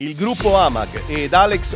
Il gruppo AMAG ed Alex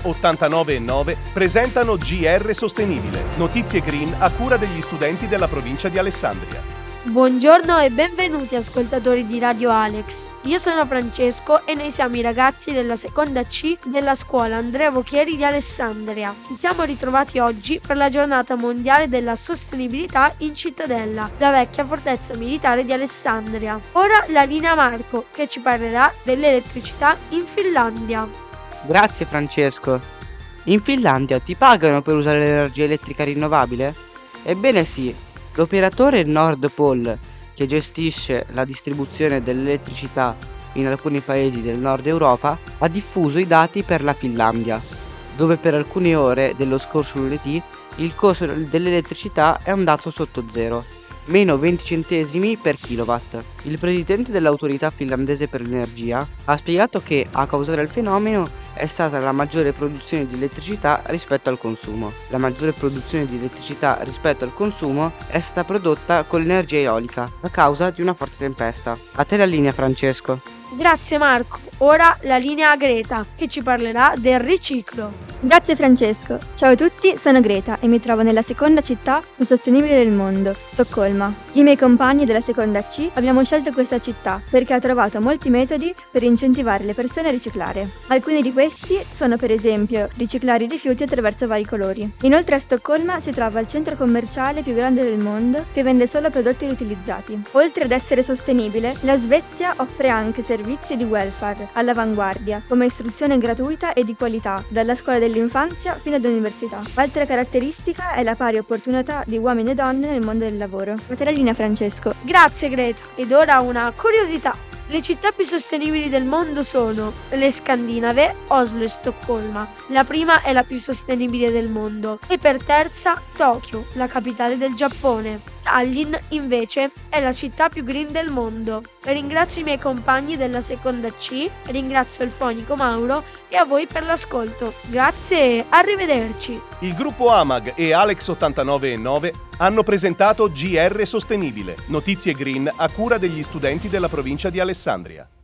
89.9 presentano GR Sostenibile, notizie green a cura degli studenti della provincia di Alessandria. Buongiorno e benvenuti ascoltatori di Radio Alex. Io sono Francesco e noi siamo i ragazzi della seconda C della scuola Andrea Vocchieri di Alessandria. Ci siamo ritrovati oggi per la giornata mondiale della sostenibilità in Cittadella, la vecchia fortezza militare di Alessandria. Ora la linea Marco, che ci parlerà dell'elettricità in Finlandia. Grazie Francesco. In Finlandia ti pagano per usare l'energia elettrica rinnovabile? Ebbene sì. L'operatore Nord Pool, che gestisce la distribuzione dell'elettricità in alcuni paesi del nord Europa, ha diffuso i dati per la Finlandia, dove per alcune ore dello scorso lunedì il costo dell'elettricità è andato sotto zero, meno 20 centesimi per kilowatt. Il presidente dell'autorità finlandese per l'energia ha spiegato che a causare il fenomeno è stata la maggiore produzione di elettricità rispetto al consumo. La maggiore produzione di elettricità rispetto al consumo è stata prodotta con l'energia eolica a causa di una forte tempesta. A te la linea, Francesco. Grazie Marco. Ora la linea a Greta, che ci parlerà del riciclo. Grazie Francesco. Ciao a tutti, sono Greta e mi trovo nella seconda città più sostenibile del mondo, Stoccolma. I miei compagni della seconda C abbiamo scelto questa città perché ha trovato molti metodi per incentivare le persone a riciclare. Alcuni di questi sono per esempio riciclare i rifiuti attraverso vari colori. Inoltre a Stoccolma si trova il centro commerciale più grande del mondo che vende solo prodotti riutilizzati. Oltre ad essere sostenibile, la Svezia offre anche servizi di welfare all'avanguardia, come istruzione gratuita e di qualità, dalla scuola dell'infanzia fino ad università. Altra caratteristica è la pari opportunità di uomini e donne nel mondo del lavoro. A te la linea, Francesco. Grazie Greta. Ed ora una curiosità. Le città più sostenibili del mondo sono le scandinave, Oslo e Stoccolma. La prima è la più sostenibile del mondo e per terza Tokyo, la capitale del Giappone. Tallinn invece è la città più green del mondo. Ringrazio i miei compagni della seconda C, ringrazio il fonico Mauro e a voi per l'ascolto. Grazie e arrivederci. Il gruppo AMAG e Alex 89.9 hanno presentato GR Sostenibile, notizie green a cura degli studenti della provincia di Alessandria.